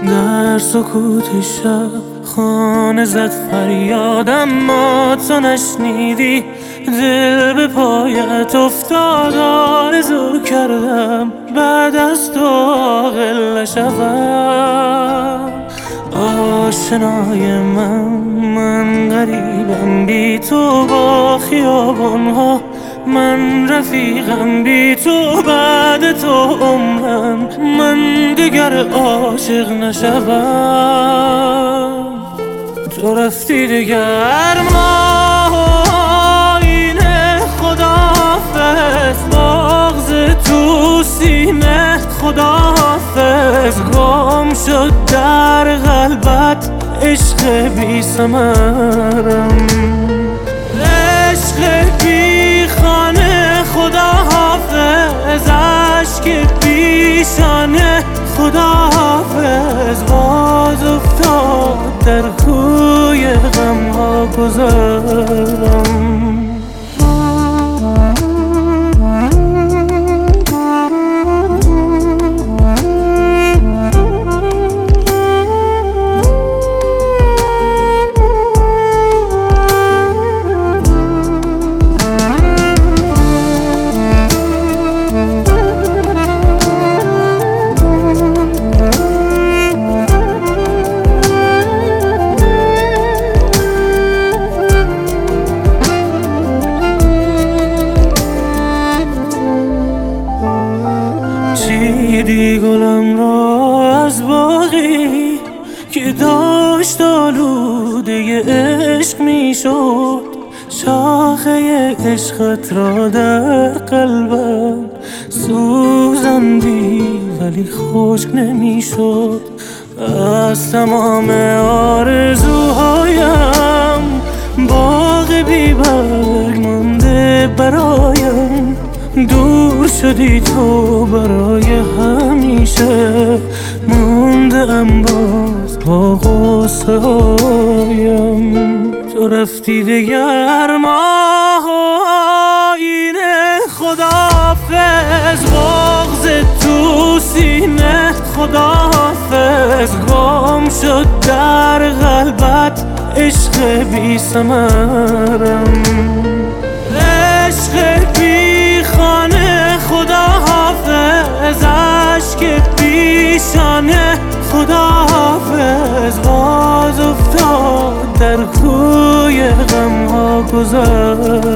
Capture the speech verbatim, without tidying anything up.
در سکوت شب خانه زد فریادم، ما تو نشنیدی. دل به پایت افتاد، آرزو کردم بعد از تو عاقل نشوم. آشنای من من غریبم بی تو با خیابانها، من رفیقم بی تو بعد تو عمرم، من دیگر عاشق نشوم. تو رفتی دیگر ما آینه، خداحافظ بغض تو سینه، خداحافظ گم شد در قلبت عشق بی ثمرم، عشق بی خانه، خداحافظ اشک پیشانه، خداحافظ باز افتاد در کوی غمها گذرم. چیدی گلم را از باغی که داشت آلوده عشق می شد، شاخه عشقت را در قلبم سوزندی ولی خشک نمی شد. از تمام آرزوهایم باغ بی برگ مانده برایم، دور شدی تو برای همیشه، مونده ام باز با غصه هایم. تو رفتی دیگر ما آینه، خداحافظ بغض تو سینه، خداحافظ گم شد در قلبت عشق بی ثمرم، عشق بی خانه، خداحافظ اشک پیشانه، خداحافظ باز افتاد در کوی غمها گذر.